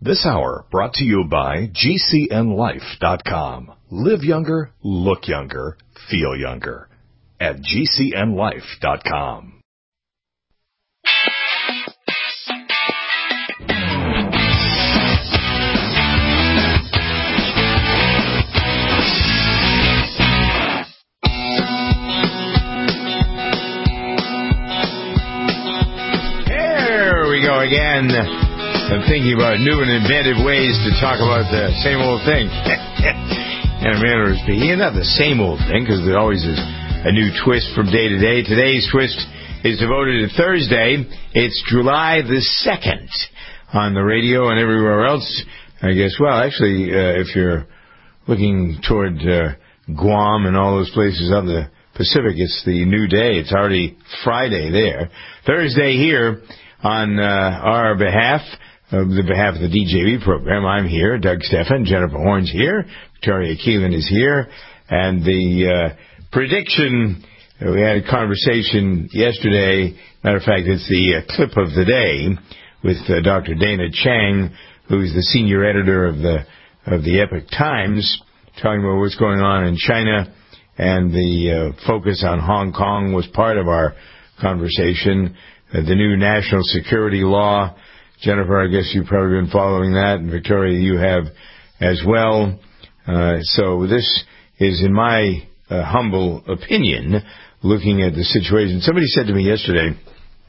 This hour brought to you by GCNLife.com. Live younger, look younger, feel younger at GCNLife.com. Here we go again. I'm thinking about new and inventive ways to talk about the same old thing. In a manner of speaking, not the same old thing, because there always is a new twist from day to day. Today's twist is devoted to Thursday. It's July the 2nd on the radio and everywhere else. I guess, well, actually, if you're looking toward Guam and all those places on the Pacific, it's the new day. It's already Friday there. Thursday here on our behalf. On the behalf of the DJB program, I'm here. Doug Stephan, Jennifer Horn's here. Victoria Keelan is here. And the prediction, we had a conversation yesterday. Matter of fact, it's the clip of the day with Dr. Dana Chang, who's the senior editor of the Epoch Times, talking about what's going on in China. And the focus on Hong Kong was part of our conversation. The new national security law. Jennifer, I guess you've probably been following that, and Victoria, you have as well. So this is, in my humble opinion, looking at the situation. Somebody said to me yesterday,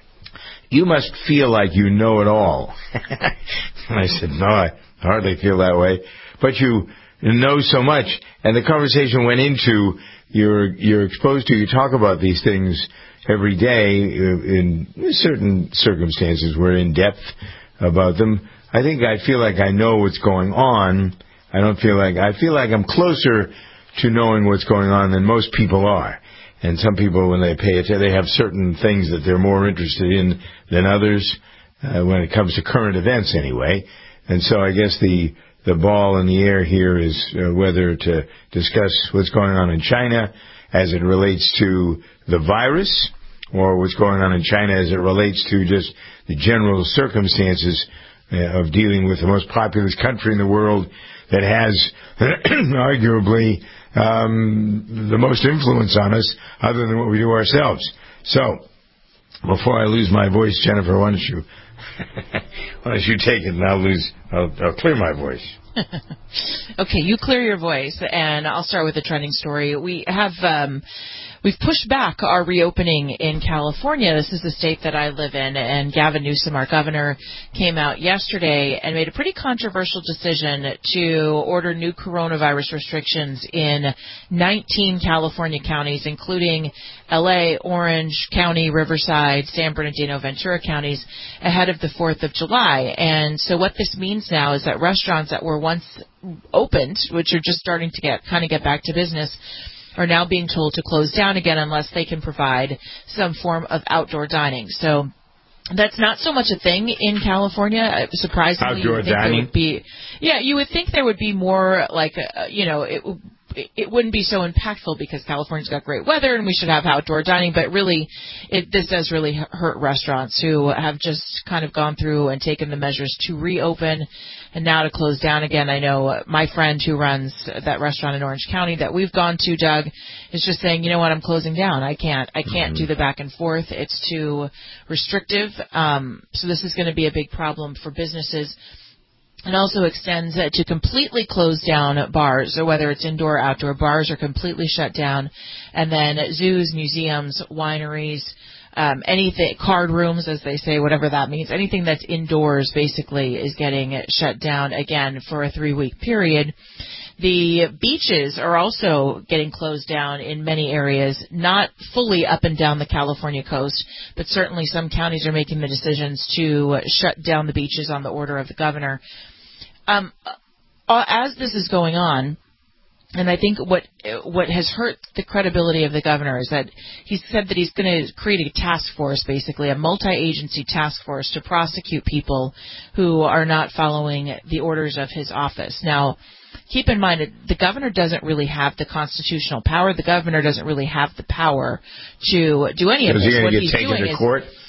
you must feel like you know it all. And I said, no, I hardly feel that way. But you know so much. And the conversation went into you're exposed to, you talk about these things every day in certain circumstances. We're in depth about them. I feel like I know what's going on. I feel like I'm closer to knowing what's going on than most people are. And some people, when they pay attention, they have certain things that they're more interested in than others, when it comes to current events anyway. And so I guess the ball in the air here is whether to discuss what's going on in China as it relates to the virus, or what's going on in China as it relates to just the general circumstances of dealing with the most populous country in the world that has arguably the most influence on us other than what we do ourselves. So, before I lose my voice, Jennifer, why don't you take it and I'll clear my voice. Okay, you clear your voice, and I'll start with the trending story. We've pushed back our reopening in California. This is the state that I live in, and Gavin Newsom, our governor, came out yesterday and made a pretty controversial decision to order new coronavirus restrictions in 19 California counties, including L.A., Orange County, Riverside, San Bernardino, Ventura counties, ahead of the 4th of July. And so what this means now is that restaurants that were once opened, which are just starting to get back to business, are now being told to close down again unless they can provide some form of outdoor dining. So that's not so much a thing in California. Surprisingly, outdoor dining? You would think there would be more like, it wouldn't be so impactful because California's got great weather and we should have outdoor dining, but really, this does really hurt restaurants who have just kind of gone through and taken the measures to reopen and now to close down again. I know my friend who runs that restaurant in Orange County that we've gone to, Doug, is just saying, you know what, I'm closing down. I can't do the back and forth. It's too restrictive. So this is going to be a big problem for businesses. It also extends to completely close down bars, or whether it's indoor or outdoor, bars are completely shut down. And then zoos, museums, wineries, anything, card rooms, as they say, whatever that means, anything that's indoors basically is getting shut down again for a 3-week period. The beaches are also getting closed down in many areas, not fully up and down the California coast, but certainly some counties are making the decisions to shut down the beaches on the order of the governor. As this is going on, and I think what has hurt the credibility of the governor is that he said that he's going to create a task force, basically a multi-agency task force to prosecute people who are not following the orders of his office. Now, keep in mind that the governor doesn't really have the constitutional power. The governor doesn't really have the power to do any of this. Is he going to get taken to court?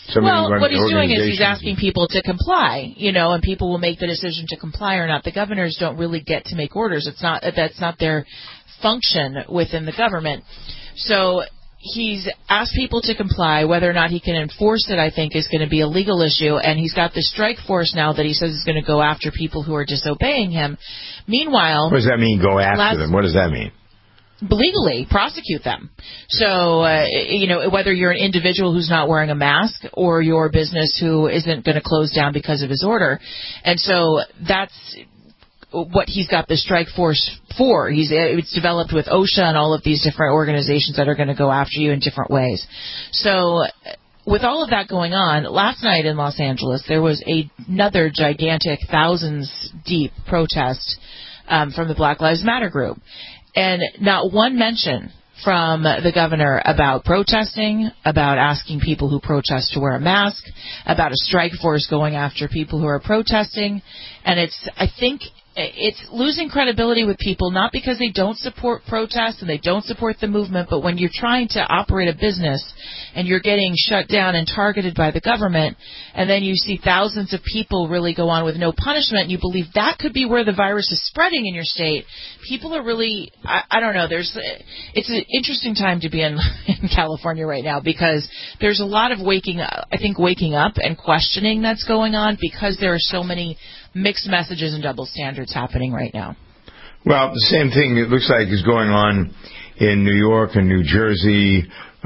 Well, what he's doing is he's asking people to comply, and people will make the decision to comply or not. The governors don't really get to make orders. That's not their function within the government. So he's asked people to comply. Whether or not he can enforce it, I think, is going to be a legal issue. And he's got the strike force now that he says is going to go after people who are disobeying him. Meanwhile, what does that mean, go after them? What does that mean? Legally prosecute them. So, whether you're an individual who's not wearing a mask or your business who isn't going to close down because of his order. And so that's what he's got the strike force for. It's developed with OSHA and all of these different organizations that are going to go after you in different ways. So with all of that going on, last night in Los Angeles, there was another gigantic, thousands deep protest from the Black Lives Matter group. And not one mention from the governor about protesting, about asking people who protest to wear a mask, about a strike force going after people who are protesting. And I think it's losing credibility with people, not because they don't support protests and they don't support the movement, but when you're trying to operate a business and you're getting shut down and targeted by the government, and then you see thousands of people really go on with no punishment, and you believe that could be where the virus is spreading in your state, people are really, I don't know, it's an interesting time to be in California right now, because there's a lot of waking up and questioning that's going on, because there are so many mixed messages and double standards happening right now. Well, the same thing, it looks like, is going on in New York and New Jersey.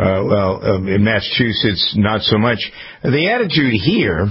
In Massachusetts, not so much. The attitude here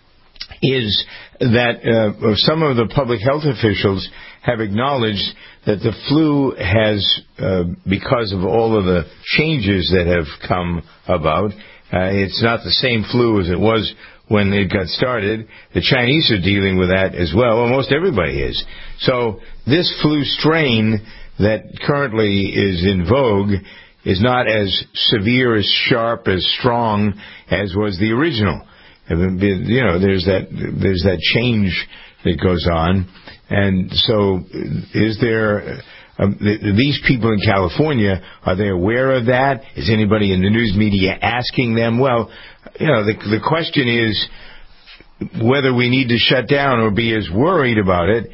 is that some of the public health officials have acknowledged that the flu has, because of all of the changes that have come about, it's not the same flu as it was when it got started. The Chinese are dealing with that as well. Almost everybody is. So this flu strain that currently is in vogue is not as severe, as sharp, as strong as was the original. There's that change that goes on. And so is there... these people in California, are they aware of that? Is anybody in the news media asking them? Well, the question is whether we need to shut down or be as worried about it.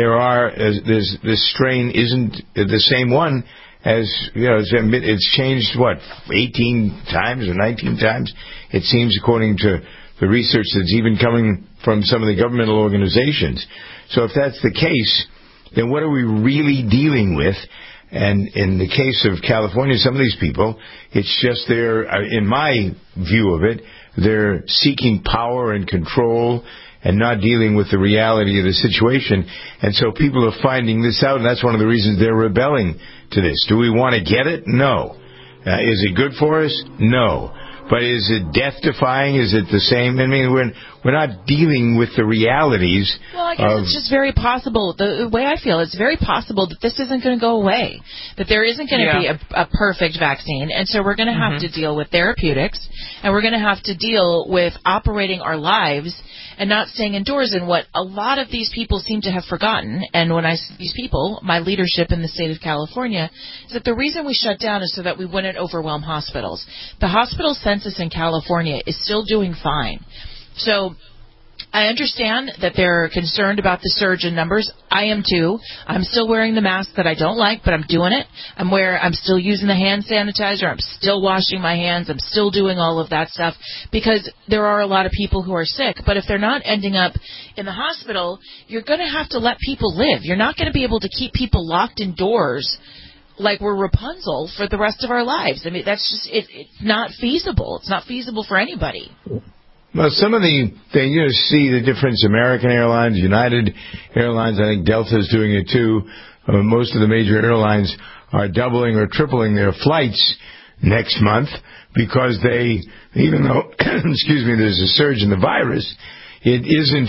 This strain isn't the same one as, it's changed, 18 times or 19 times? It seems, according to the research that's even coming from some of the governmental organizations. So if that's the case, then what are we really dealing with? And in the case of California, some of these people, it's just in my view of it, they're seeking power and control and not dealing with the reality of the situation. And so people are finding this out, and that's one of the reasons they're rebelling to this. Do we want to get it? No. Is it good for us? No. But is it death-defying? Is it the same? I mean, we're not dealing with the realities. Well, I guess it's just very possible. The way I feel, it's very possible that this isn't going to go away, that there isn't going to be a perfect vaccine, and so we're going to have to deal with therapeutics, and we're going to have to deal with operating our lives and not staying indoors. And what a lot of these people seem to have forgotten, and when I say these people, my leadership in the state of California, is that the reason we shut down is so that we wouldn't overwhelm hospitals. The hospital census in California is still doing fine. So I understand that they're concerned about the surge in numbers. I am too. I'm still wearing the mask that I don't like, but I'm doing it. I'm still using the hand sanitizer. I'm still washing my hands. I'm still doing all of that stuff because there are a lot of people who are sick. But if they're not ending up in the hospital, you're going to have to let people live. You're not going to be able to keep people locked indoors like we're Rapunzel for the rest of our lives. I mean, that's just, it's not feasible. It's not feasible for anybody. Well, some of you see the difference. American Airlines, United Airlines, I think Delta is doing it too. Most of the major airlines are doubling or tripling their flights next month because even though, there's a surge in the virus, it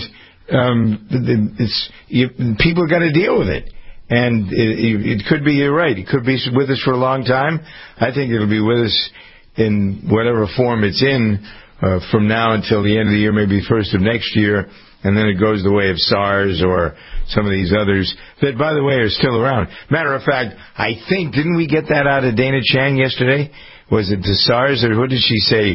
isn't, people got to deal with it. And it could be, you're right, it could be with us for a long time. I think it'll be with us in whatever form it's in from now until the end of the year, maybe first of next year, and then it goes the way of SARS or some of these others that, by the way, are still around. Matter of fact, I think, didn't we get that out of Dana Chang yesterday? Was it the SARS, or what did she say?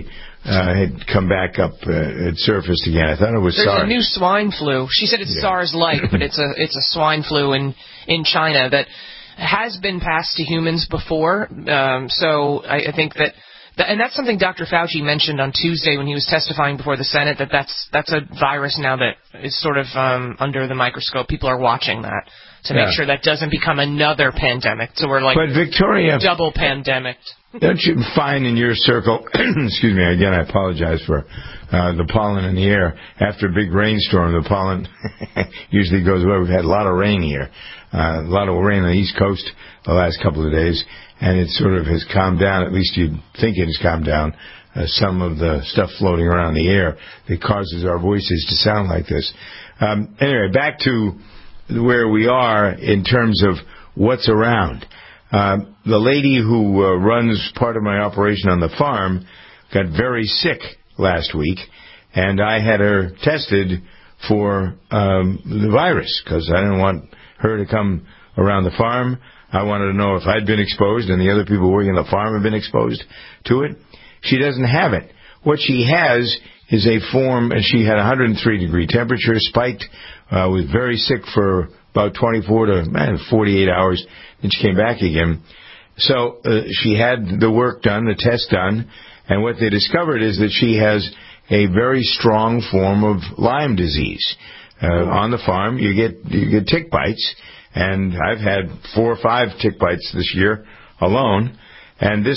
had come back up, had surfaced again. I thought it was SARS. There's a new swine flu. She said it's SARS-like, but it's a swine flu in China that has been passed to humans before. So I think that. And that's something Dr. Fauci mentioned on Tuesday when he was testifying before the Senate, that's a virus now that is sort of under the microscope. People are watching that to make sure that doesn't become another pandemic. So we're like, but Victoria, double pandemic. Don't you find in your circle, excuse me, again, I apologize for the pollen in the air. After a big rainstorm, the pollen usually goes away. We've had a lot of rain here, a lot of rain on the East Coast the last couple of days. And it sort of has calmed down, at least you'd think it has calmed down, some of the stuff floating around the air that causes our voices to sound like this. Anyway, back to where we are in terms of what's around. The lady who runs part of my operation on the farm got very sick last week, and I had her tested for the virus because I didn't want her to come around the farm. I wanted to know if I'd been exposed and the other people working on the farm have been exposed to it. She doesn't have it. What she has is a form, and she had 103-degree temperature, spiked, was very sick for about 24 to 48 hours, then she came back again. So she had the work done, the test done, and what they discovered is that she has a very strong form of Lyme disease. On the farm, you get tick bites. And I've had 4 or 5 tick bites this year alone. And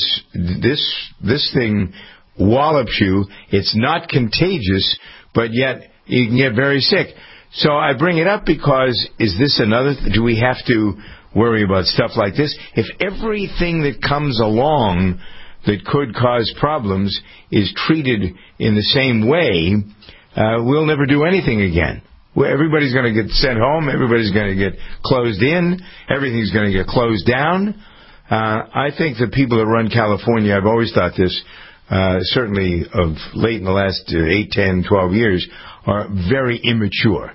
this thing wallops you. It's not contagious, but yet you can get very sick. So I bring it up because is this another? Do we have to worry about stuff like this? If everything that comes along that could cause problems is treated in the same way, we'll never do anything again. Everybody's going to get sent home. Everybody's going to get closed in. Everything's going to get closed down. I think the people that run California, I've always thought this, certainly of late in the last 8, 10, 12 years, are very immature.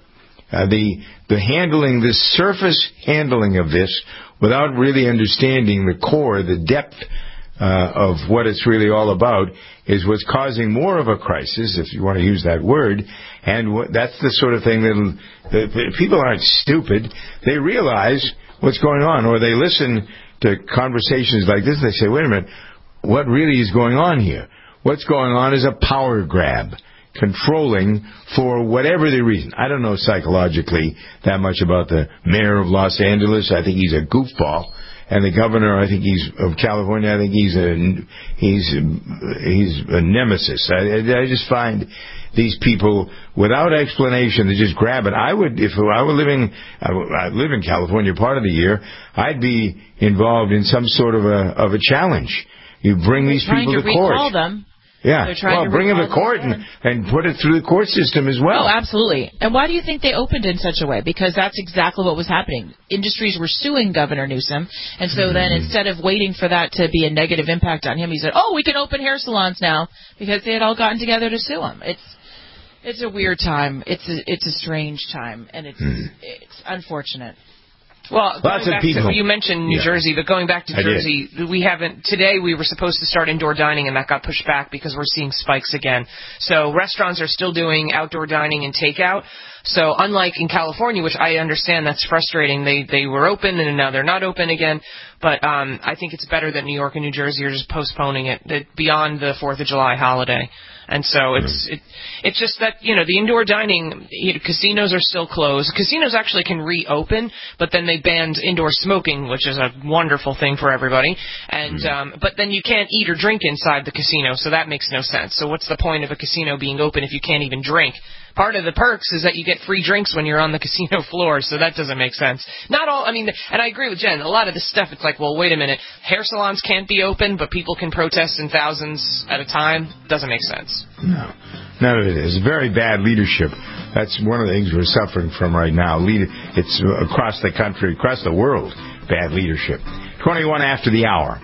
The handling, the surface handling of this, without really understanding the core, the depth of what it's really all about, is what's causing more of a crisis, if you want to use that word. And that's the sort of thing that people aren't stupid. They realize what's going on, or they listen to conversations like this and they say, wait a minute, what really is going on here? What's going on is a power grab, controlling for whatever the reason. I don't know psychologically that much about the mayor of Los Angeles. I think he's a goofball. And the governor, I think of California, I think he's a nemesis. I just find these people, without explanation, they just grab it. I would, if I were I live in California part of the year, I'd be involved in some sort of a challenge. You bring these people to court. Recall them. Yeah, well, bring them to court and put it through the court system as well. Oh, absolutely. And why do you think they opened in such a way? Because that's exactly what was happening. Industries were suing Governor Newsom, and so then instead of waiting for that to be a negative impact on him, he said, oh, we can open hair salons now, because they had all gotten together to sue him. It's a weird time. It's a strange time, and it's unfortunate. Well, lots of people. You mentioned New Jersey, but going back to Jersey, today we were supposed to start indoor dining, and that got pushed back because we're seeing spikes again. So restaurants are still doing outdoor dining and takeout. So unlike in California, which I understand that's frustrating, they were open and now they're not open again. But I think it's better that New York and New Jersey are just postponing it beyond the 4th of July holiday. And so it's just that, the indoor dining, casinos are still closed. Casinos actually can reopen, but then they banned indoor smoking, which is a wonderful thing for everybody. And but then you can't eat or drink inside the casino, so that makes no sense. So what's the point of a casino being open if you can't even drink? Part of the perks is that you get free drinks when you're on the casino floor, so that doesn't make sense. Not all, and I agree with Jen, a lot of this stuff, it's like, well, wait a minute, hair salons can't be open, but people can protest in thousands at a time? Doesn't make sense. No, none of it is. Very bad leadership. That's one of the things we're suffering from right now. It's across the country, across the world, bad leadership. 21 after the hour.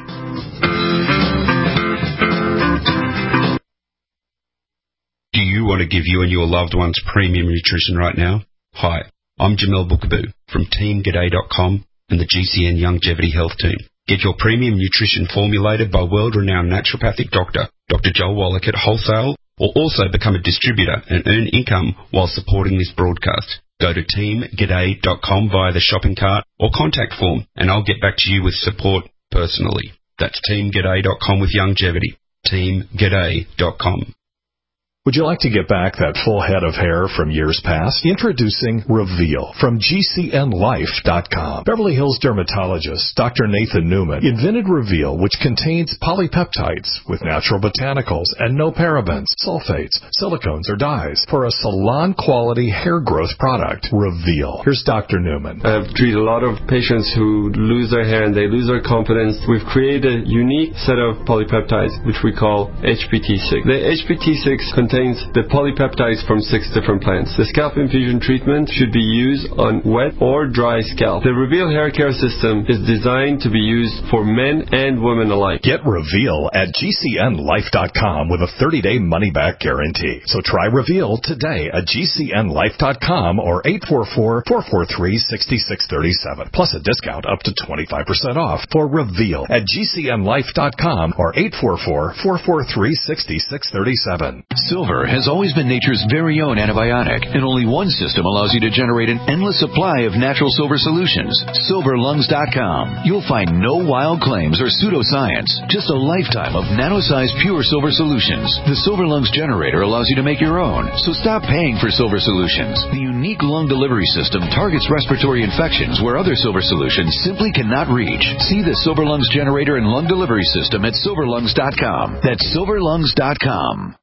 Do you want to give you and your loved ones premium nutrition right now? Hi, I'm Jamel Bookaboo from TeamGaday.com and the GCN Longevity Health Team. Get your premium nutrition formulated by world-renowned naturopathic doctor Dr. Joel Wallach at Wholesale, or also become a distributor and earn income while supporting this broadcast. Go to teamg'day.com via the shopping cart or contact form, and I'll get back to you with support personally. That's teamg'day.com with longevity. teamg'day.com. Would you like to get back that full head of hair from years past? Introducing Reveal from GCNLife.com. Beverly Hills dermatologist Dr. Nathan Newman invented Reveal, which contains polypeptides with natural botanicals and no parabens, sulfates, silicones, or dyes for a salon-quality hair growth product. Reveal. Here's Dr. Newman. I've treated a lot of patients who lose their hair and they lose their confidence. We've created a unique set of polypeptides, which we call HPT6. The HPT6 contains the polypeptides from 6 different plants. The scalp infusion treatment should be used on wet or dry scalp. The Reveal hair care system is designed to be used for men and women alike. Get Reveal at GCNLife.com with a 30-day money-back guarantee. So try Reveal today at GCNLife.com or 844-443-6637. Plus a discount up to 25% off for Reveal at GCNLife.com or 844-443-6637. Silver has always been nature's very own antibiotic, and only one system allows you to generate an endless supply of natural silver solutions. SilverLungs.com. You'll find no wild claims or pseudoscience, just a lifetime of nano-sized pure silver solutions. The Silver Lungs generator allows you to make your own, so stop paying for silver solutions. The unique lung delivery system targets respiratory infections where other silver solutions simply cannot reach. See the Silver Lungs generator and lung delivery system at SilverLungs.com. That's SilverLungs.com.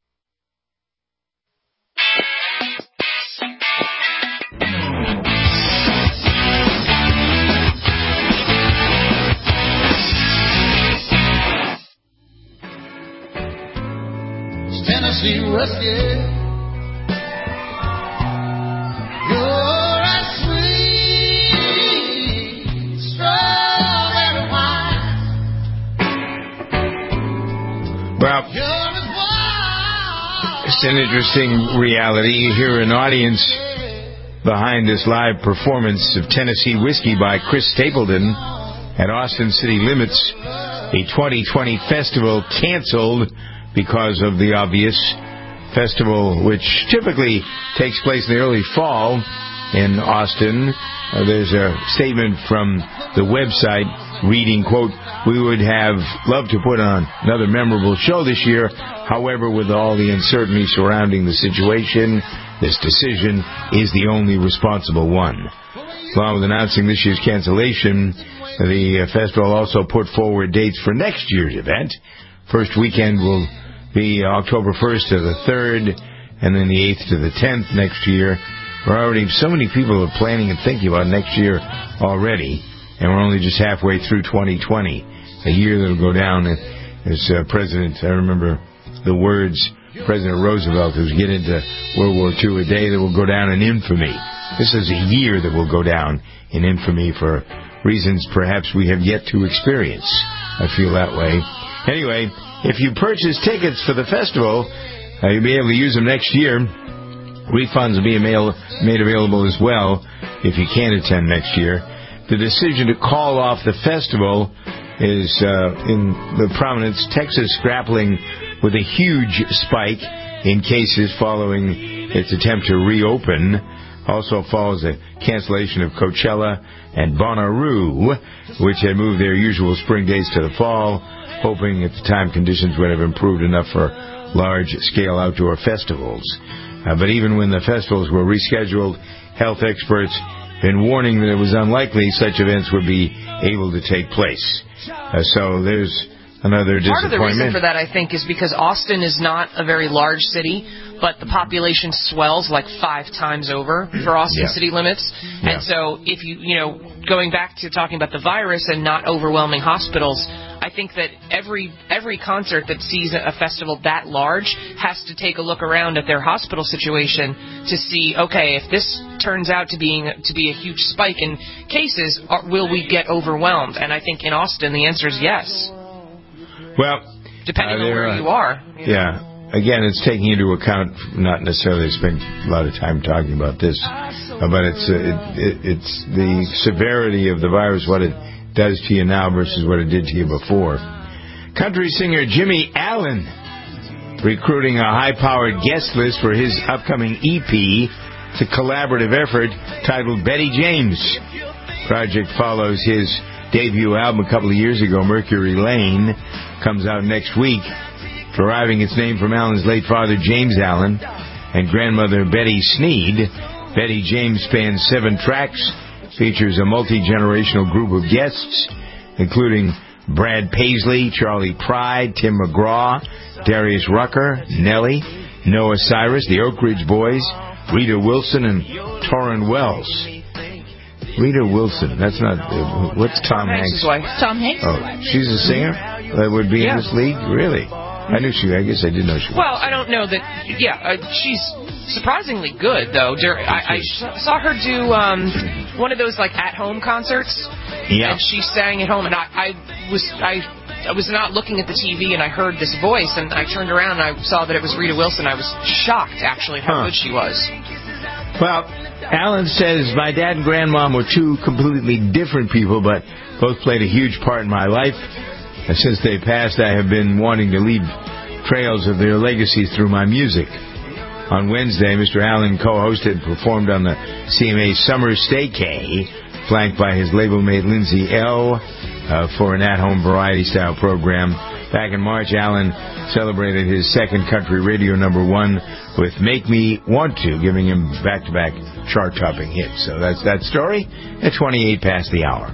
Tennessee whiskey, you're as sweet, strawberry wine. Well, it's an interesting reality. You hear an audience behind this live performance of Tennessee Whiskey by Chris Stapleton at Austin City Limits, a 2020 festival canceled because of the obvious. Festival, which typically takes place in the early fall in Austin. There's a statement from the website reading, quote, "We would have loved to put on another memorable show this year. However, with all the uncertainty surrounding the situation, this decision is the only responsible one." Along with announcing this year's cancellation, the festival also put forward dates for next year's event. First weekend will be October 1st to the 3rd, and then the 8th to the 10th next year. We're already, so many people are planning and thinking about next year already, and we're only just halfway through 2020, a year that will go down as President, I remember the words, President Roosevelt, who's get into World War II, a day that will go down in infamy. This is a year that will go down in infamy for reasons perhaps we have yet to experience. I feel that way. Anyway, if you purchase tickets for the festival, you'll be able to use them next year. Refunds will be made available as well if you can't attend next year. The decision to call off the festival is in the prominence. Texas grappling with a huge spike in cases following its attempt to reopen. Also follows a cancellation of Coachella and Bonnaroo, which had moved their usual spring dates to the fall, hoping at the time conditions would have improved enough for large-scale outdoor festivals. But even when the festivals were rescheduled, health experts have been warning that it was unlikely such events would be able to take place. So there's another disappointment. Part of the reason for that, I think, is because Austin is not a very large city, but the population swells like 5 times over for Austin city limits. And so if going back to talking about the virus and not overwhelming hospitals, I think that every concert that sees a festival that large has to take a look around at their hospital situation to see, okay, if this turns out to be a huge spike in cases, will we get overwhelmed? And I think in Austin the answer is yes. Well, depending on where you are. Again, it's taking into account, not necessarily spend a lot of time talking about this, but it's the severity of the virus, what it does to you now versus what it did to you before. Country singer Jimmy Allen recruiting a high-powered guest list for his upcoming EP. It's a collaborative effort titled Betty James. Project follows his debut album a couple of years ago, Mercury Lane. Comes out next week. Deriving its name from Allen's late father, James Allen, and grandmother Betty Sneed, Betty James spans 7 tracks, features a multi-generational group of guests, including Brad Paisley, Charlie Pride, Tim McGraw, Darius Rucker, Nelly, Noah Cyrus, the Oak Ridge Boys, Rita Wilson, and Torrin Wells. Rita Wilson, that's not... what's Tom Hanks' wife? Tom Hanks' Oh, she's a singer that would be in this league? Really? I guess I did know she was. Well, I don't know that... she's surprisingly good, though. I saw her do one of those, like, at-home concerts. Yeah. And she sang at home, and I was not looking at the TV, and I heard this voice, and I turned around, and I saw that it was Rita Wilson. I was shocked, actually, how good she was. Well, Alan says, my dad and grandmom were 2 completely different people, but both played a huge part in my life. And since they passed, I have been wanting to leave trails of their legacies through my music. On Wednesday, Mr. Allen co-hosted and performed on the CMA Summer Staycay, flanked by his label mate Lindsay L. For an at-home variety-style program. Back in March, Allen celebrated his second country radio #1 with Make Me Want To, giving him back-to-back chart-topping hits. So that's that story at 28 past the hour.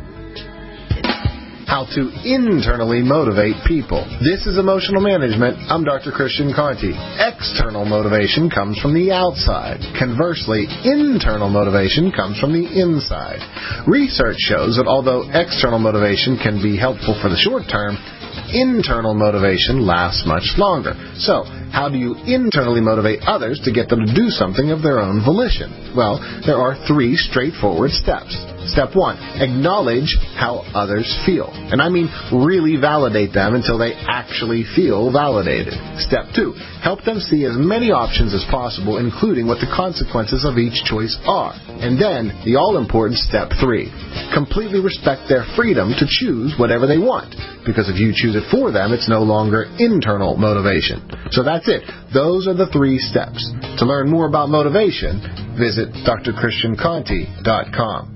How to internally motivate people. This is Emotional Management. I'm Dr. Christian Conti. External motivation comes from the outside. Conversely, internal motivation comes from the inside. Research shows that although external motivation can be helpful for the short term, internal motivation lasts much longer. So, how do you internally motivate others to get them to do something of their own volition? Well, there are 3 straightforward steps. Step 1, acknowledge how others feel. And I mean really validate them until they actually feel validated. Step 2, help them see as many options as possible, including what the consequences of each choice are. And then, the all-important step 3, completely respect their freedom to choose whatever they want. Because if you choose it for them, it's no longer internal motivation. So that's it. Those are the 3 steps. To learn more about motivation, visit drchristianconti.com.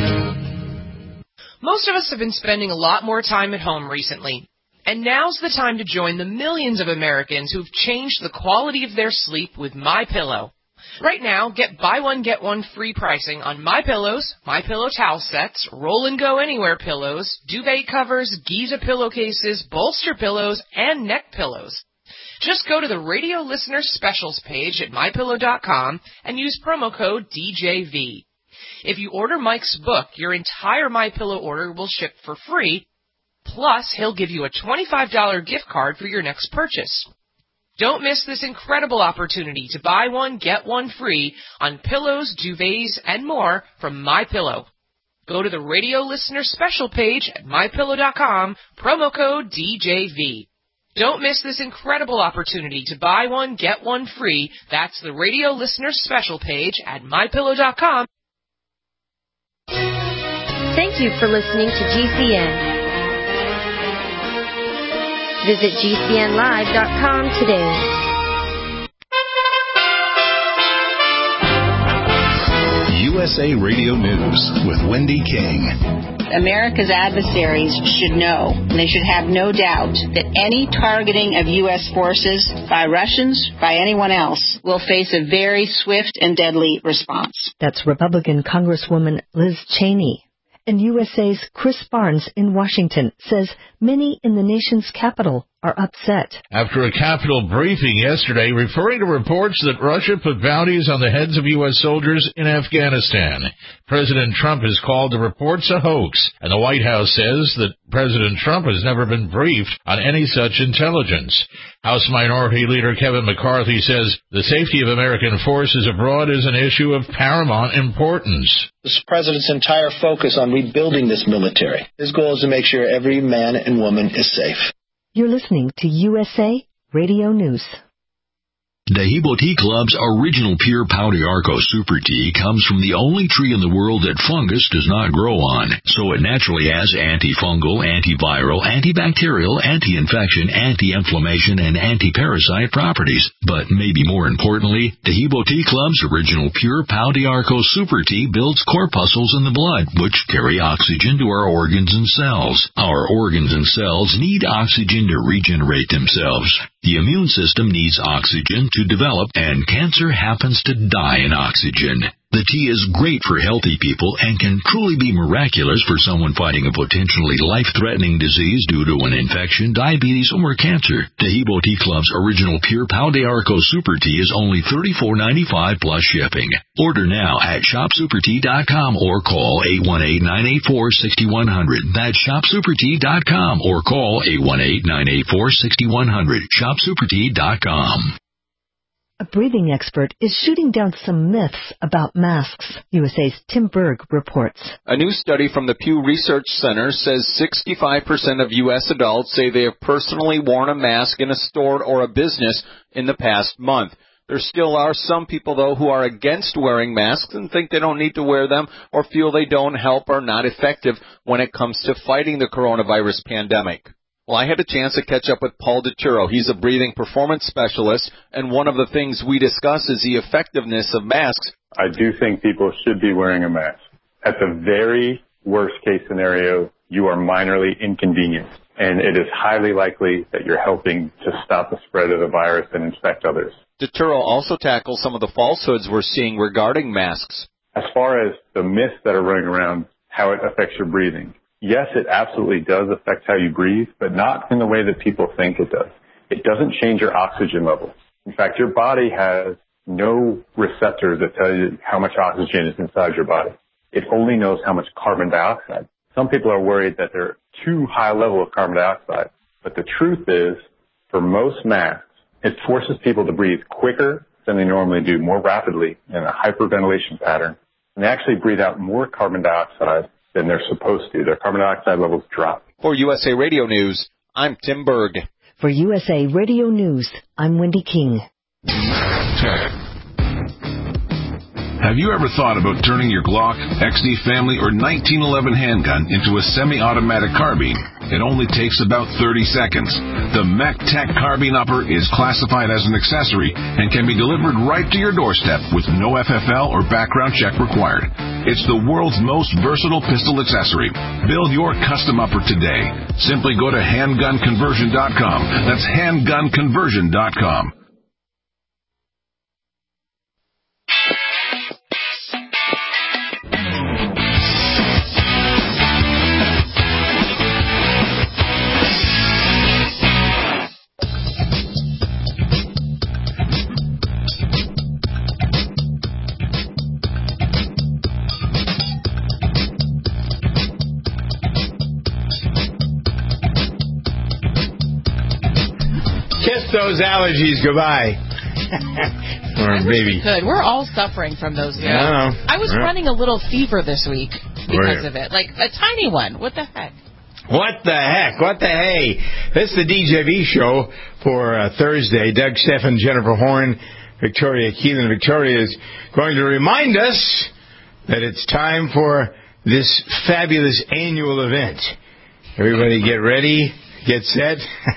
Most of us have been spending a lot more time at home recently. And now's the time to join the millions of Americans who've changed the quality of their sleep with MyPillow. Right now, get buy one, get one free pricing on MyPillows, MyPillow towel sets, Roll and Go Anywhere pillows, duvet covers, Giza pillowcases, bolster pillows, and neck pillows. Just go to the radio listener specials page at MyPillow.com and use promo code DJV. If you order Mike's book, your entire MyPillow order will ship for free, plus he'll give you a $25 gift card for your next purchase. Don't miss this incredible opportunity to buy one, get one free on pillows, duvets, and more from MyPillow. Go to the radio listener special page at MyPillow.com, promo code DJV. Don't miss this incredible opportunity to buy one, get one free. That's the radio listener special page at MyPillow.com. Thank you for listening to GCN. Visit GCNlive.com today. USA Radio News with Wendy King. America's adversaries should know, and they should have no doubt, that any targeting of U.S. forces by Russians, by anyone else, will face a very swift and deadly response. That's Republican Congresswoman Liz Cheney. And USA's Chris Barnes in Washington says many in the nation's capital are upset. After a Capitol briefing yesterday referring to reports that Russia put bounties on the heads of U.S. soldiers in Afghanistan, President Trump has called the reports a hoax, and the White House says that President Trump has never been briefed on any such intelligence. House Minority Leader Kevin McCarthy says the safety of American forces abroad is an issue of paramount importance. This president's entire focus on rebuilding this military. His goal is to make sure every man and woman is safe. You're listening to USA Radio News. Dahibo Tea Club's original pure Pau d'Arco Super Tea comes from the only tree in the world that fungus does not grow on, so it naturally has antifungal, antiviral, antibacterial, anti-infection, anti-inflammation, and anti-parasite properties. But maybe more importantly, Dahibo Tea Club's original pure Pau d'Arco Super Tea builds corpuscles in the blood, which carry oxygen to our organs and cells. Our organs and cells need oxygen to regenerate themselves. The immune system needs oxygen to develop, and cancer happens to die in oxygen. The tea is great for healthy people and can truly be miraculous for someone fighting a potentially life-threatening disease due to an infection, diabetes, or cancer. Dahibo Tea Club's original pure Pau d'Arco Super Tea is only $34.95 plus shipping. Order now at shopsupertea.com or call 818-984-6100. That's shopsupertea.com or call 818-984-6100. shopsupertea.com. A breathing expert is shooting down some myths about masks. USA's Tim Berg reports. A new study from the Pew Research Center says 65% of U.S. adults say they have personally worn a mask in a store or a business in the past month. There still are some people, though, who are against wearing masks and think they don't need to wear them or feel they don't help or are not effective when it comes to fighting the coronavirus pandemic. Well, I had a chance to catch up with Paul DiTuro. He's a breathing performance specialist, and one of the things we discuss is the effectiveness of masks. I do think people should be wearing a mask. At the very worst case scenario, you are minorly inconvenienced, and it is highly likely that you're helping to stop the spread of the virus and infect others. DiTuro also tackles some of the falsehoods we're seeing regarding masks. As far as the myths that are running around, how it affects your breathing. Yes, it absolutely does affect how you breathe, but not in the way that people think it does. It doesn't change your oxygen levels. In fact, your body has no receptors that tell you how much oxygen is inside your body. It only knows how much carbon dioxide. Some people are worried that they're too high level of carbon dioxide, but the truth is, for most masks, it forces people to breathe quicker than they normally do, more rapidly in a hyperventilation pattern, and they actually breathe out more carbon dioxide than they're supposed to. Their carbon dioxide levels drop. For USA Radio News, I'm Tim Berg. For USA Radio News, I'm Wendy King. Have you ever thought about turning your Glock, XD Family, or 1911 handgun into a semi-automatic carbine? It only takes about 30 seconds. The MechTech Carbine Upper is classified as an accessory and can be delivered right to your doorstep with no FFL or background check required. It's the world's most versatile pistol accessory. Build your custom upper today. Simply go to handgunconversion.com. That's handgunconversion.com. Those allergies goodbye. Or maybe. Good. We're all suffering from those. Yeah. I was running a little fever this week because of it. Like a tiny one. What the heck? What the heck? What the hey? This is the DJV show for Thursday. Doug Steffen, Jennifer Horn, Victoria Keelan. Victoria is going to remind us that it's time for this fabulous annual event. Everybody get ready, get set.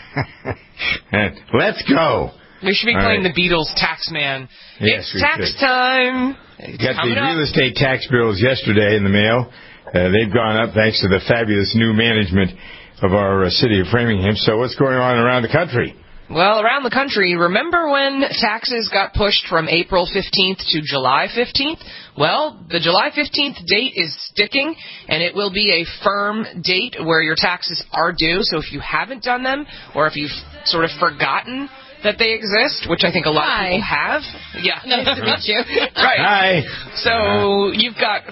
Let's go. We should be playing the Beatles' Taxman. Yes, it's tax time. Got the real estate tax bills yesterday in the mail. They've gone up thanks to the fabulous new management of our city of Framingham. So what's going on around the country? Well, around the country, remember when taxes got pushed from April 15th to July 15th? Well, the July 15th date is sticking, and it will be a firm date where your taxes are due. So if you haven't done them, or if you've sort of forgotten that they exist, which I think a lot of people have. Yeah. Nice to meet you. Right. Hi. So you've got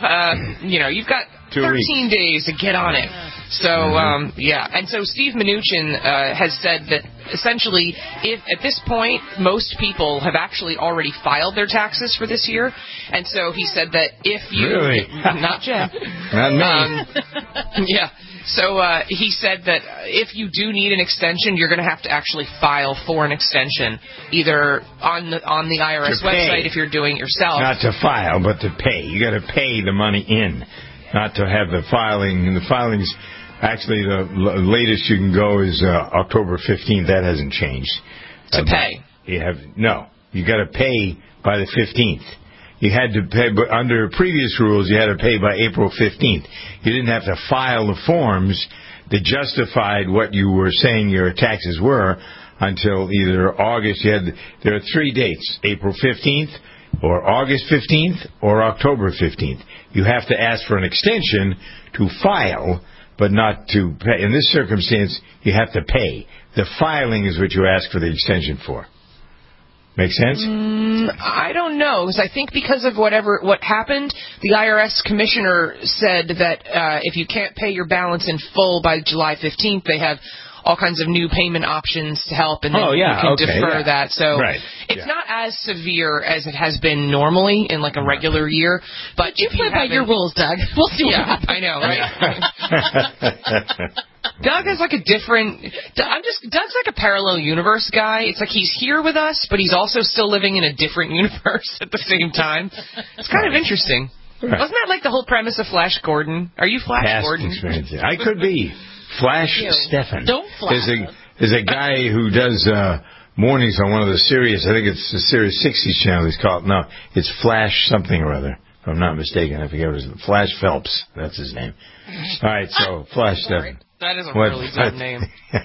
13 days to get on it. So, and so Steve Mnuchin has said that essentially, if at this point, most people have actually already filed their taxes for this year. And so he said that if you... Really? Not Jen. Not me. So he said that if you do need an extension, you're going to have to actually file for an extension, either on the IRS website if you're doing it yourself. Not to file, but to pay. You got to pay the money in, not to have the filing. And the filings, actually, the latest you can go is October 15th. That hasn't changed. To pay. You got to pay by the 15th. You had to pay, but under previous rules, you had to pay by April 15th. You didn't have to file the forms that justified what you were saying your taxes were until either August. There are 3 dates: April 15th, or August 15th, or October 15th. You have to ask for an extension to file, but not to pay. In this circumstance, you have to pay. The filing is what you ask for the extension for. Make sense? I don't know, because I think because of what happened, the IRS commissioner said that if you can't pay your balance in full by July 15th, they have all kinds of new payment options to help, and then you can defer that. So it's not as severe as it has been normally in like a regular year. But you play by your rules, Doug. We'll see what happens. I know, right? Doug is like a different. Doug's like a parallel universe guy. It's like he's here with us, but he's also still living in a different universe at the same time. It's kind of interesting. Right. Wasn't that like the whole premise of Flash Gordon? Are you Flash Past Gordon? Experience. I could be. Flash Stephan. Don't flash. There's a guy who does mornings on one of the Sirius. I think it's the Sirius 60s channel. He's called. No, it's Flash something or other. If I'm not mistaken, I forget what it is. Flash Phelps. That's his name. All right, so Flash Stephan. That is a really dumb name.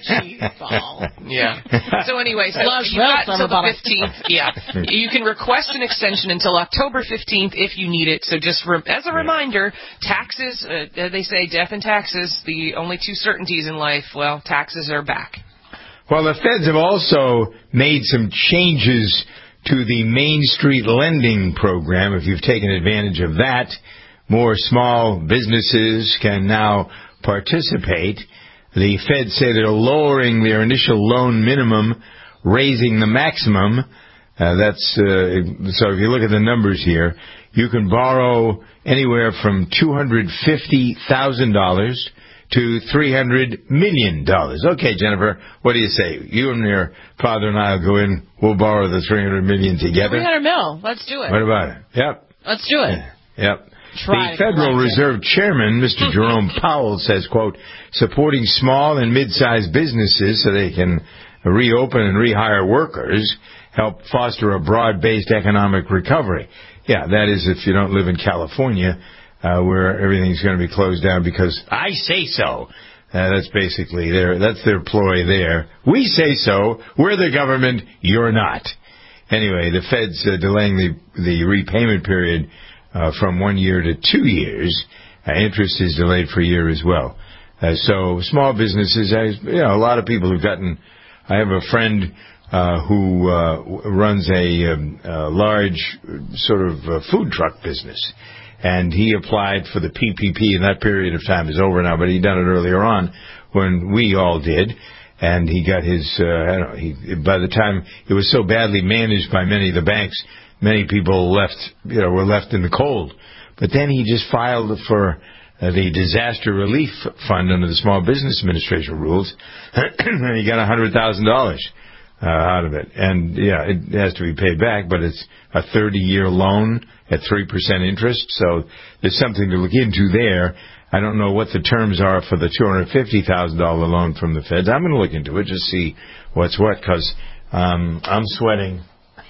Yeah. So anyway, so you got until the 15th. Yeah. You can request an extension until October 15th if you need it. So just as a reminder, taxes, they say death and taxes, the only two certainties in life, well, taxes are back. Well, the feds have also made some changes to the Main Street lending program. If you've taken advantage of that, more small businesses can now participate. The Fed say they're lowering their initial loan minimum, raising the maximum. So if you look at the numbers here, you can borrow anywhere from $250,000 to $300 million. Okay, Jennifer, what do you say? You and your father and I will go in. We'll borrow the $300 million together. $300 million. Let's do it. What about it? Yep. Let's do it. Yep. The Federal Reserve Chairman, Mr. Jerome Powell, says, quote, supporting small and mid-sized businesses so they can reopen and rehire workers help foster a broad-based economic recovery. Yeah, that is if you don't live in California, where everything's going to be closed down because I say so. That's basically that's their ploy there. We say so. We're the government. You're not. Anyway, the Fed's delaying the repayment period from 1 year to 2 years. Interest is delayed for a year as well. So small businesses, a lot of people have gotten. I have a friend who runs a large sort of food truck business, and he applied for the PPP, and that period of time is over now. But he'd done it earlier on when we all did, and he got his. By the time it was so badly managed by many of the banks. Many people were left in the cold. But then he just filed for the disaster relief fund under the Small Business Administration rules, and he got $100,000 out of it. And, it has to be paid back, but it's a 30-year loan at 3% interest, so there's something to look into there. I don't know what the terms are for the $250,000 loan from the feds. I'm going to look into it, just see what's what, because I'm sweating.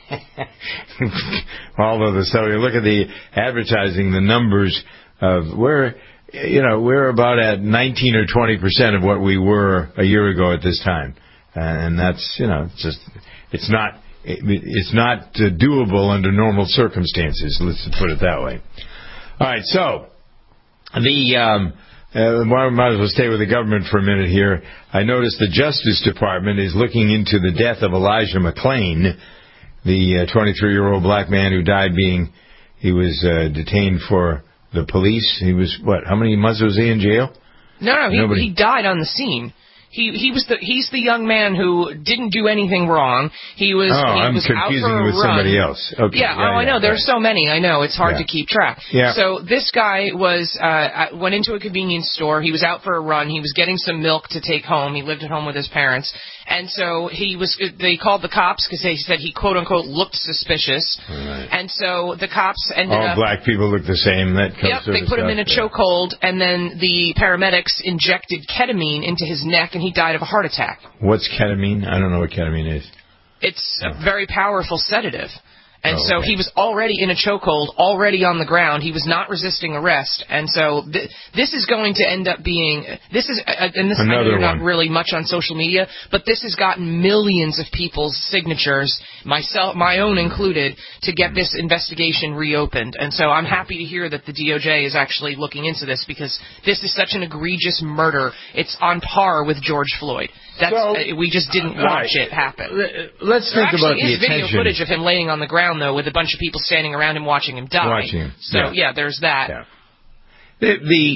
All of the stuff. You look at the advertising, the numbers of we're about at 19 or 20% of what we were a year ago at this time, and that's it's not doable under normal circumstances. Let's put it that way. All right, so the might as well stay with the government for a minute here. I noticed the Justice Department is looking into the death of Elijah McClain. The 23-year-old black man who died he was detained for the police. He was, how many months was he in jail? No, he died on the scene. He's the young man who didn't do anything wrong. He was. I'm was confusing out for a with run. somebody else. Okay. Yeah. I know. There's so many. I know it's hard to keep track. Yeah. So this guy went into a convenience store. He was out for a run. He was getting some milk to take home. He lived at home with his parents, and so they called the cops because they said he quote unquote looked suspicious. Right. And so the cops ended all up. black people look the same. That comes They put him in a chokehold, and then the paramedics injected ketamine into his neck, and he died of a heart attack. What's ketamine? I don't know what ketamine is. It's a very powerful sedative. And so he was already in a chokehold, already on the ground. He was not resisting arrest. And so this is going to end up being, I know you're not really much on social media, but this has gotten millions of people's signatures, my own included, to get this investigation reopened. And so I'm happy to hear that the DOJ is actually looking into this, because this is such an egregious murder. It's on par with George Floyd. We just didn't watch it happen. Let's think about the attention. There video footage of him laying on the ground, though, with a bunch of people standing around him watching him die. So, there's that. Yeah.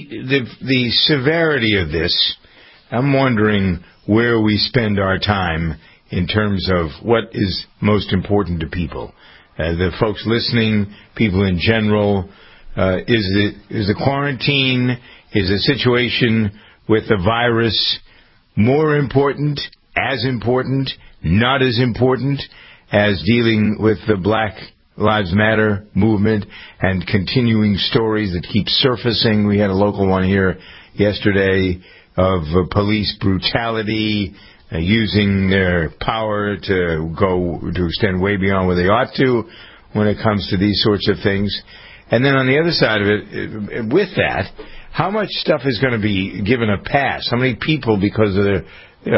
The severity of this, I'm wondering where we spend our time in terms of what is most important to people. The folks listening, people in general, is the quarantine, is the situation with the virus more important, as important, not as important as dealing with the Black Lives Matter movement and continuing stories that keep surfacing? We had a local one here yesterday of police brutality, using their power to extend way beyond where they ought to when it comes to these sorts of things. And then on the other side of it, with that, how much stuff is going to be given a pass? How many people, because of their,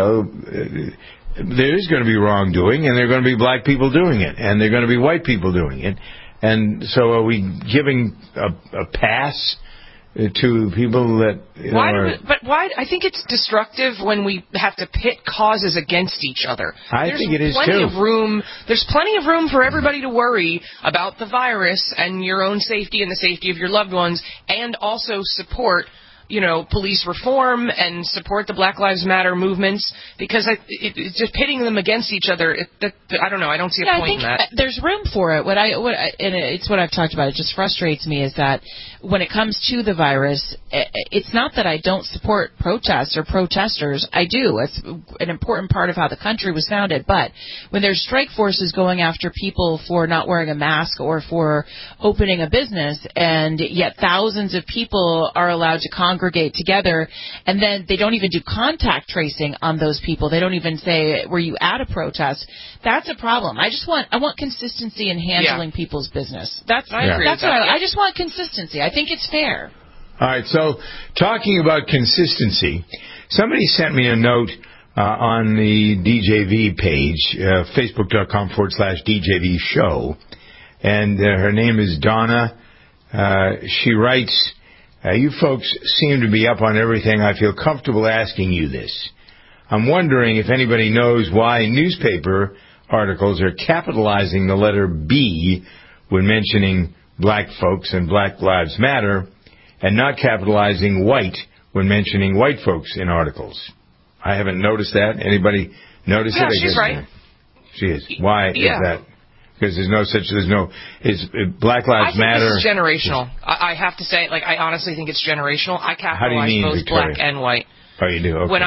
there is going to be wrongdoing, and there are going to be black people doing it, and there are going to be white people doing it. And so are we giving a pass to people that... Why? I think it's destructive when we have to pit causes against each other. I think it is, too. There's plenty of room for everybody to worry about the virus and your own safety and the safety of your loved ones, and also support police reform and support the Black Lives Matter movements, because it's just pitting them against each other. I don't know. I don't see a point in that. There's room for it. And it's what I've talked about. It just frustrates me is that when it comes to the virus, it's not that I don't support protests or protesters. I do. It's an important part of how the country was founded. But when there's strike forces going after people for not wearing a mask or for opening a business, and yet thousands of people are allowed to congregate together, and then they don't even do contact tracing on those people. They don't even say, were you at a protest? That's a problem. I want consistency in handling people's business. I just want consistency. I think it's fair. All right, so talking about consistency, somebody sent me a note on the DJV page, facebook.com/DJV show, and her name is Donna. She writes, you folks seem to be up on everything. I feel comfortable asking you this. I'm wondering if anybody knows why newspaper articles are capitalizing the letter B when mentioning black folks and Black Lives Matter, and not capitalizing white when mentioning white folks in articles. I haven't noticed that. Anybody notice it? Yeah, she's right. She is. Why is that? Because it's Black Lives Matter. I think this is generational. I have to say, I honestly think it's generational. I capitalize both Victoria? Black and white. Oh, you do? Okay.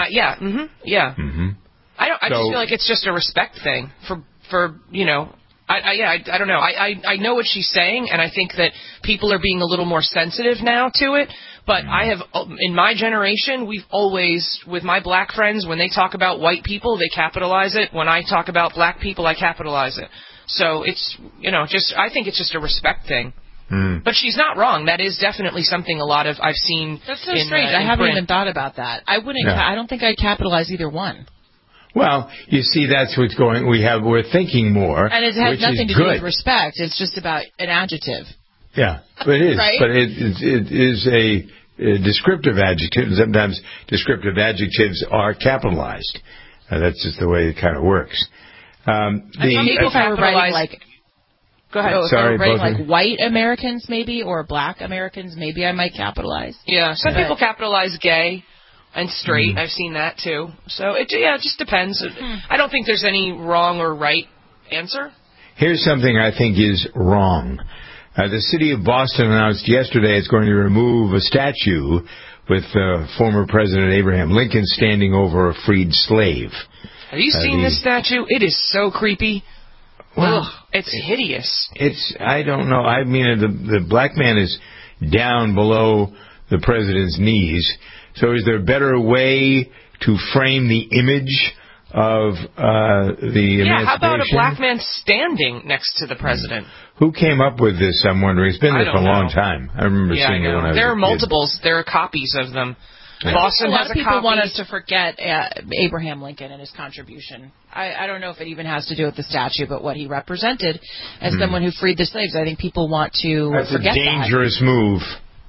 I just feel like it's just a respect thing for I don't know. I know what she's saying, and I think that people are being a little more sensitive now to it. But in my generation, we've always, with my black friends, when they talk about white people, they capitalize it. When I talk about black people, I capitalize it. So it's, I think it's just a respect thing. But she's not wrong. That is definitely something I've seen. That's so strange. I haven't even thought about that. I don't think I'd capitalize either one. Well, you see, that's what's going. We're thinking more, and it has nothing to do with respect. It's just about an adjective. Yeah, but it is. Right? But it is a descriptive adjective. Sometimes descriptive adjectives are capitalized. That's just the way it kind of works. If I were writing go ahead. If I were writing white Americans, maybe, or black Americans, maybe I might capitalize. Yeah, some people capitalize gay. And straight, I've seen that too. So it just depends. I don't think there's any wrong or right answer. Here's something I think is wrong. The city of Boston announced yesterday it's going to remove a statue with former President Abraham Lincoln standing over a freed slave. Have you seen this statue? It is so creepy. Well, it's hideous. I don't know. I mean, the black man is down below the president's knees. So is there a better way to frame the image of the emancipation? How about a black man standing next to the president? Who came up with this, I'm wondering? It's been there for a long time. I remember seeing it when I was There a are kid. multiples. There are copies of them. Boston a lot has of people copy. want us to forget Abraham Lincoln and his contribution. I don't know if it even has to do with the statue, but what he represented as someone who freed the slaves. I think people want to forget that. That's a dangerous move.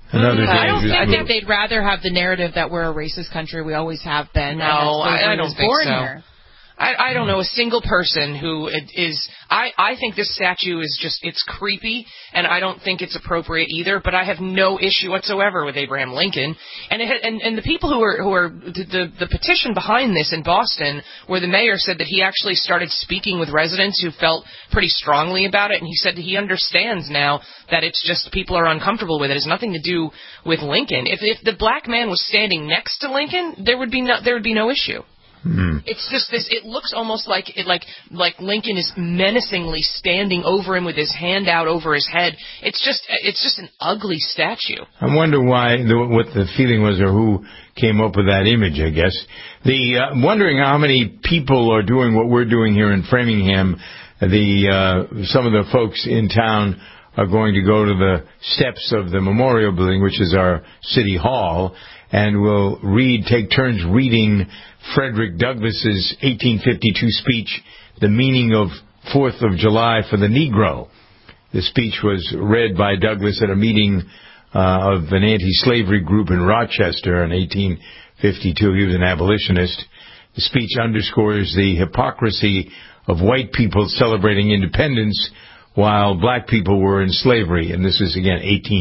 I think they'd rather have the narrative that we're a racist country. We always have been. No, I don't think so. Here. I don't know a single person who is. I think this statue is just, it's creepy, and I don't think it's appropriate either. But I have no issue whatsoever with Abraham Lincoln, and the people who are the petition behind this in Boston, where the mayor said that he actually started speaking with residents who felt pretty strongly about it, and he said that he understands now that it's just people are uncomfortable with it. It has nothing to do with Lincoln. If the black man was standing next to Lincoln, there would be no issue. It's just this. It looks almost like Lincoln is menacingly standing over him with his hand out over his head. It's just an ugly statue. I wonder what the feeling was, or who came up with that image. I guess wondering how many people are doing what we're doing here in Framingham. Some of the folks in town are going to go to the steps of the Memorial Building, which is our city hall, and will take turns reading Frederick Douglass's 1852 speech, The Meaning of 4th of July for the Negro. The speech was read by Douglass at a meeting of an anti-slavery group in Rochester in 1852. He was an abolitionist. The speech underscores the hypocrisy of white people celebrating independence while black people were in slavery. And this is, again,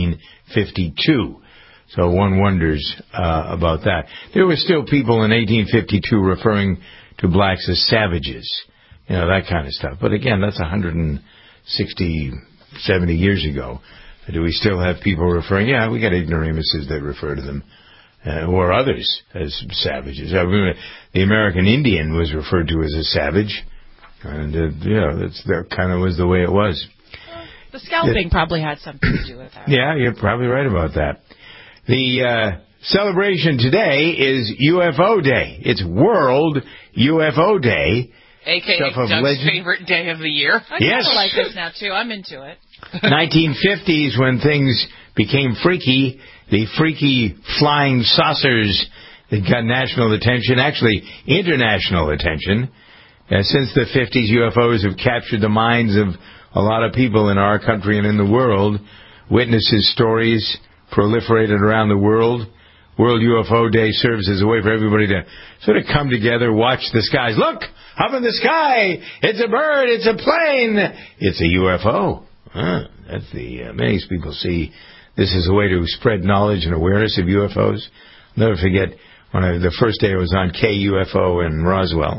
1852. So one wonders about that. There were still people in 1852 referring to blacks as savages, that kind of stuff. But again, that's 160, 70 years ago. Do we still have people referring? Yeah, we got ignoramuses that refer to them, or others, as savages. I mean, the American Indian was referred to as a savage, and that kind of was the way it was. The scalping probably had something to do with that. Yeah, you're probably right about that. The celebration today is UFO Day. It's World UFO Day. A.K.A. Doug's favorite day of the year. I kind of like this now, too. I'm into it. 1950s, when things became freaky, the freaky flying saucers that got national attention, actually international attention. Since the 50s, UFOs have captured the minds of a lot of people in our country and in the world. Witnesses' stories proliferated around the world. World UFO Day serves as a way for everybody to sort of come together, watch the skies. Look, up in the sky, it's a bird, it's a plane, it's a UFO. That's many people see this as a way to spread knowledge and awareness of UFOs. I'll never forget when the first day I was on KUFO in Roswell,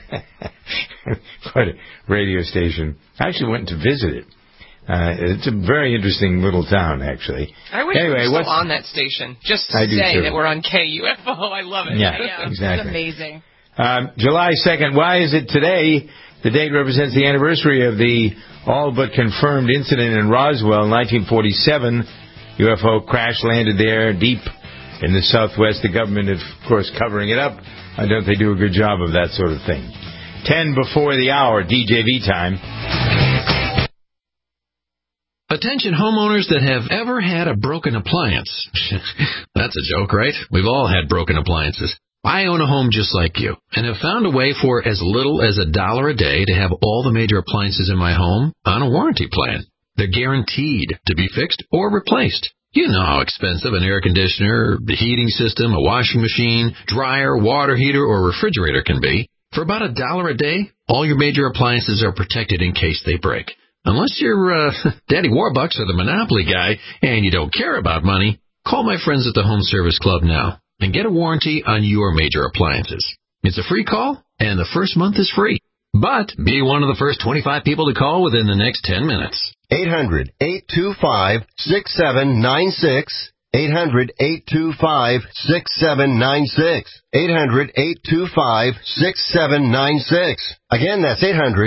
quite a radio station. I actually went to visit it. It's a very interesting little town, actually. I wish we were still on that station, just to say that we're on KUFO. I love it. Yeah, exactly. It's amazing. July 2nd, why is it today? The date represents the anniversary of the all-but-confirmed incident in Roswell in 1947. UFO crash landed there deep in the Southwest. The government is, of course, covering it up. I don't they do a good job of that sort of thing. 10 before the hour, DJV time. Attention homeowners that have ever had a broken appliance. That's a joke, right? We've all had broken appliances. I own a home just like you and have found a way for as little as $1 a day to have all the major appliances in my home on a warranty plan. They're guaranteed to be fixed or replaced. You know how expensive an air conditioner, the heating system, a washing machine, dryer, water heater, or refrigerator can be. For about $1 a day, all your major appliances are protected in case they break. Unless you're Daddy Warbucks or the Monopoly guy and you don't care about money, call my friends at the Home Service Club now. and get a warranty on your major appliances. It's a free call, and the first month is free. But be one of the first 25 people to call within the next 10 minutes. 800-825-6796. 800-825-6796. 800-825-6796. Again, that's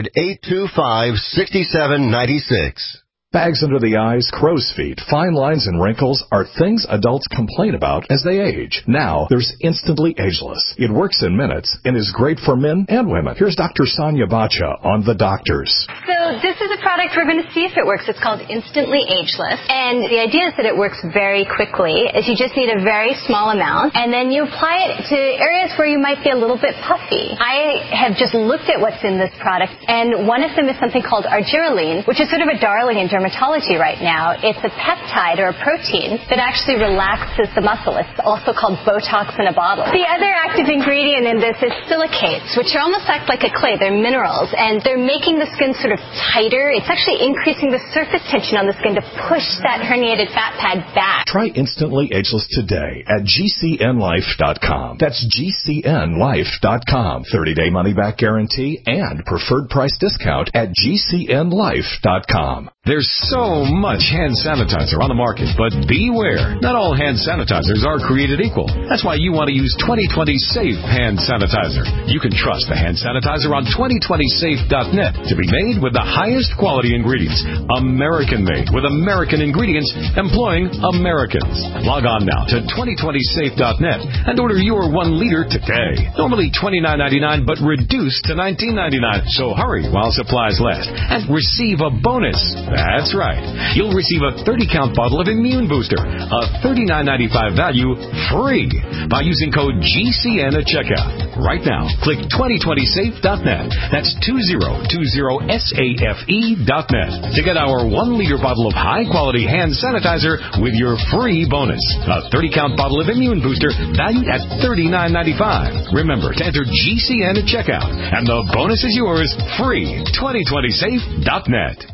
800-825-6796. Bags under the eyes, crow's feet, fine lines, and wrinkles are things adults complain about as they age. Now, there's Instantly Ageless. It works in minutes and is great for men and women. Here's Dr. Sonia Bacha on The Doctors. So this is a product we're going to see if it works. It's called Instantly Ageless. And the idea is that it works very quickly. Is you just need a very small amount, and then you apply it to areas where you might be a little bit puffy. I have just looked at what's in this product, and one of them is something called argireline, which is sort of a darling in dermatology right now. It's a peptide or a protein that actually relaxes the muscle. It's also called Botox in a bottle. The other active ingredient in this is silicates, which are almost act like a clay. They're minerals, and they're making the skin sort of tighter. It's actually increasing the surface tension on the skin to push that herniated fat pad back. Try Instantly Ageless today at GCNlife.com. That's GCNlife.com. 30-day money-back guarantee and preferred price discount at GCNlife.com. There's so much hand sanitizer on the market, but beware. Not all hand sanitizers are created equal. That's why you want to use 2020 Safe Hand Sanitizer. You can trust the hand sanitizer on 2020safe.net to be made with the highest quality ingredients. American-made with American ingredients employing Americans. Log on now to 2020safe.net and order your 1 liter today. Normally $29.99, but reduced to $19.99. So hurry while supplies last and receive a bonus. That's right. You'll receive a 30-count bottle of Immune Booster, a $39.95 value, free by using code GCN at checkout. Right now, click 2020safe.net. That's 2020safe.net to get our 1 liter bottle of high-quality hand sanitizer with your free bonus. A 30-count bottle of Immune Booster valued at $39.95. Remember to enter GCN at checkout, and the bonus is yours free. 2020safe.net.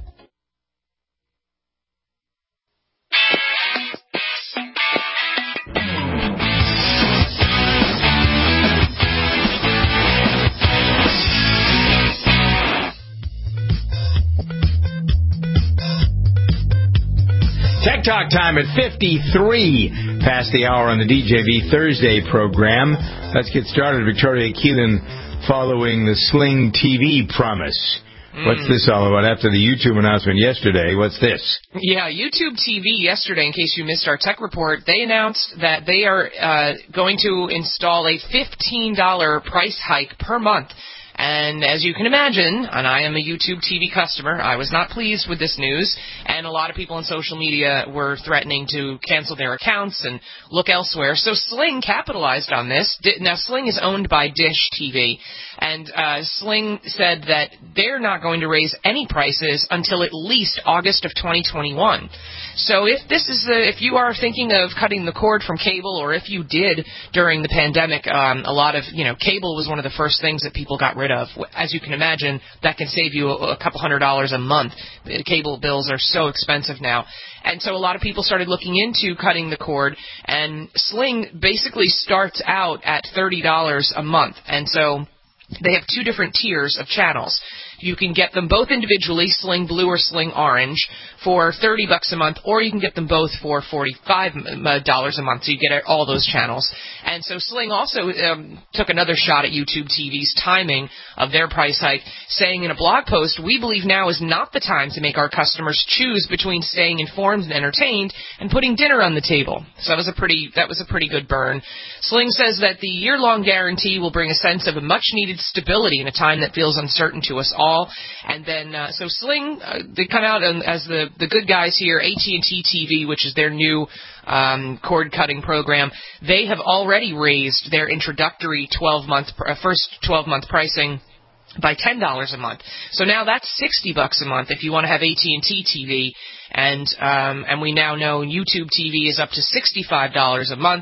Tech Talk time at 53 past the hour on the DJV Thursday program. Let's get started. Victoria Keelan following the Sling TV promise. What's this all about? After the YouTube announcement yesterday, what's this? Yeah, YouTube TV yesterday, in case you missed our tech report, they announced that they are going to install a $15 price hike per month. And as you can imagine, and I am a YouTube TV customer, I was not pleased with this news, and a lot of people on social media were threatening to cancel their accounts and look elsewhere. So Sling capitalized on this. Now, Sling is owned by Dish TV, and Sling said that they're not going to raise any prices until at least August of 2021. So if you are thinking of cutting the cord from cable, or if you did during the pandemic, a lot of, cable was one of the first things that people got rid of. As you can imagine, that can save you a couple $100 a month. Cable bills are so expensive now. And so a lot of people started looking into cutting the cord, and Sling basically starts out at $30 a month. And so they have 2 different tiers of channels. You can get them both individually, Sling Blue or Sling Orange, for $30 a month, or you can get them both for $45 a month, so you get all those channels. And so Sling also took another shot at YouTube TV's timing of their price hike, saying in a blog post, "We believe now is not the time to make our customers choose between staying informed and entertained and putting dinner on the table." So that was a pretty good burn. Sling says that the year-long guarantee will bring a sense of a much-needed stability in a time that feels uncertain to us all. And then, so Sling, they come out as the good guys here. AT&T TV, which is their new cord-cutting program, they have already raised their introductory first 12-month pricing by $10 a month. So now that's $60 a month if you want to have AT&T TV. And we now know YouTube TV is up to $65 a month.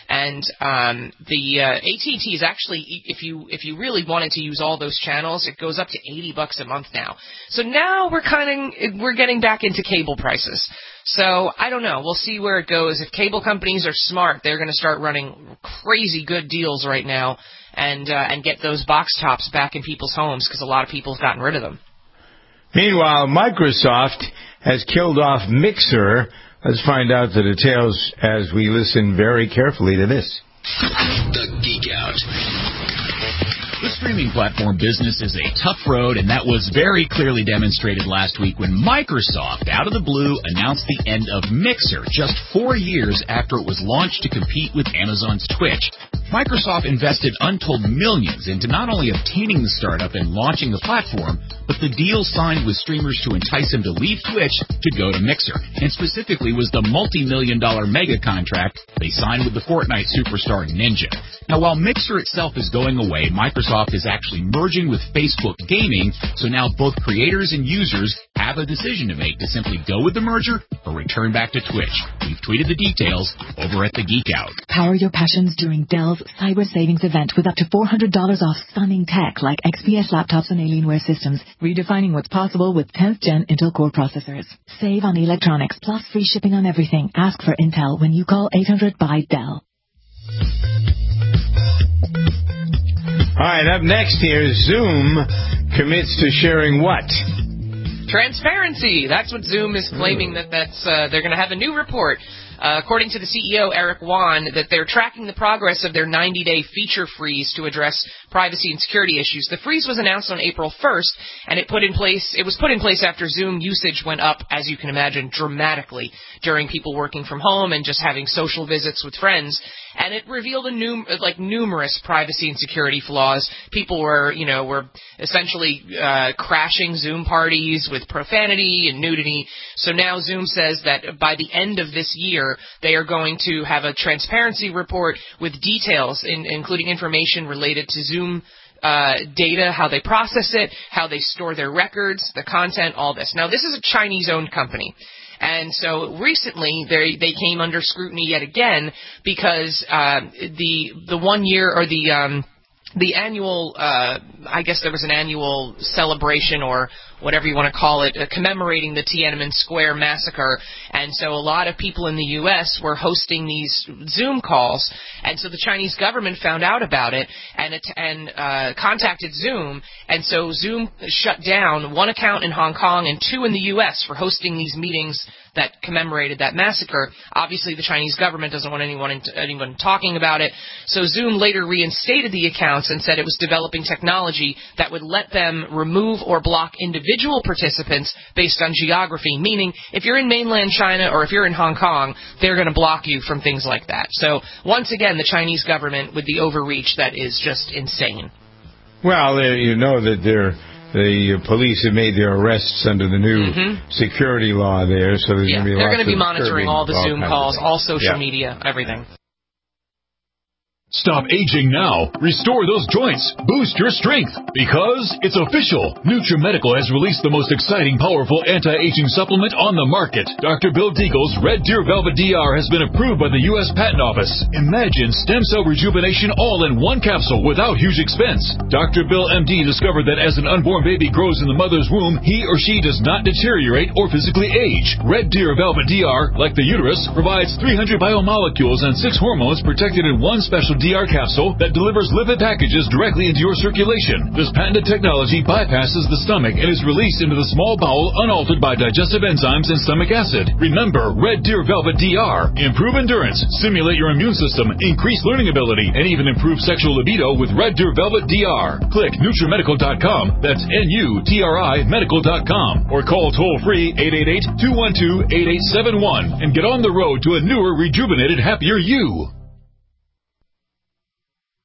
And the AT&T is actually, if you really wanted to use all those channels, it goes up to $80 a month now. So now we're getting back into cable prices. So I don't know. We'll see where it goes. If cable companies are smart, they're going to start running crazy good deals right now and get those box tops back in people's homes, because a lot of people have gotten rid of them. Meanwhile, Microsoft has killed off Mixer. Let's find out the details as we listen very carefully to this. The Geek Out. The streaming platform business is a tough road, and that was very clearly demonstrated last week when Microsoft, out of the blue, announced the end of Mixer just 4 years after it was launched to compete with Amazon's Twitch. Microsoft invested untold millions into not only obtaining the startup and launching the platform, but the deal signed with streamers to entice them to leave Twitch to go to Mixer, and specifically was the multi-million-dollar mega contract they signed with the Fortnite superstar Ninja. Now, while Mixer itself is going away, Microsoft is actually merging with Facebook Gaming, so now both creators and users have a decision to make to simply go with the merger or return back to Twitch. We've tweeted the details over at the Geek Out. Power your passions during Dell's Cyber Savings event with up to $400 off stunning tech like XPS laptops and Alienware systems, redefining what's possible with 10th Gen Intel Core processors. Save on electronics plus free shipping on everything. Ask for Intel when you call 800-BY-DELL. All right, up next here, Zoom commits to sharing what? Transparency. That's what Zoom is claiming. They're going to have a new report. According to the CEO, Eric Yuan, that they're tracking the progress of their 90-day feature freeze to address privacy and security issues. The freeze was announced on April 1st, and it was put in place after Zoom usage went up, as you can imagine, dramatically during people working from home and just having social visits with friends. And it revealed numerous privacy and security flaws. People were essentially crashing Zoom parties with profanity and nudity. So now Zoom says that by the end of this year, they are going to have a transparency report with details, including information related to Zoom data, how they process it, how they store their records, the content, all this. Now, this is a Chinese-owned company. And so recently they came under scrutiny yet again because the 1 year or the annual I guess there was an annual celebration or whatever you want to call it, commemorating the Tiananmen Square massacre. And so a lot of people in the U.S. were hosting these Zoom calls. And so the Chinese government found out about it and contacted Zoom. And so Zoom shut down one account in Hong Kong and 2 in the U.S. for hosting these meetings that commemorated that massacre. Obviously, the Chinese government doesn't want anyone talking about it. So Zoom later reinstated the accounts and said it was developing technology that would let them remove or block individual participants based on geography, meaning if you're in mainland China or if you're in Hong Kong, they're going to block you from things like that. So once again, the Chinese government with the overreach that is just insane. Well, you know that the police have made their arrests under the new security law there, so there's going to be they're going to be monitoring all the Zoom calls, all social media, everything. Stop aging now. Restore those joints. Boost your strength. Because it's official. NutriMedical has released the most exciting, powerful anti-aging supplement on the market. Dr. Bill Deagle's Red Deer Velvet DR has been approved by the U.S. Patent Office. Imagine stem cell rejuvenation all in one capsule without huge expense. Dr. Bill MD discovered that as an unborn baby grows in the mother's womb, he or she does not deteriorate or physically age. Red Deer Velvet DR, like the uterus, provides 300 biomolecules and 6 hormones protected in one special DR capsule that delivers lipid packages directly into your circulation. This patented technology bypasses the stomach and is released into the small bowel unaltered by digestive enzymes and stomach acid. Remember, Red Deer Velvet DR. Improve endurance, stimulate your immune system, increase learning ability, and even improve sexual libido with Red Deer Velvet DR. Click NutriMedical.com, that's NUTRI Medical.com, or call toll-free 888-212-8871 and get on the road to a newer, rejuvenated, happier you.